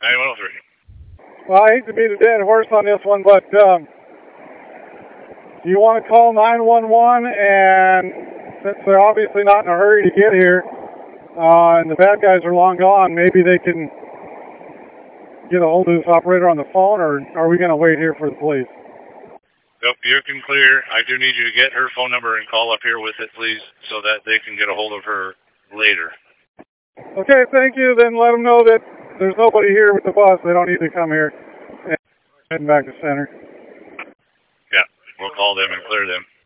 9103. Well, I hate to beat a dead horse on this one, but do you want to call 911? And since they're obviously not in a hurry to get here, and the bad guys are long gone, maybe they can get a hold of this operator on the phone, or are we going to wait here for the police? Nope, you can clear. I do need you to get her phone number and call up here with it, please, so that they can get a hold of her later. Okay, thank you. Then let them know that there's nobody here with the bus. They don't need to come here. And heading back to center. Yeah, we'll call them and clear them.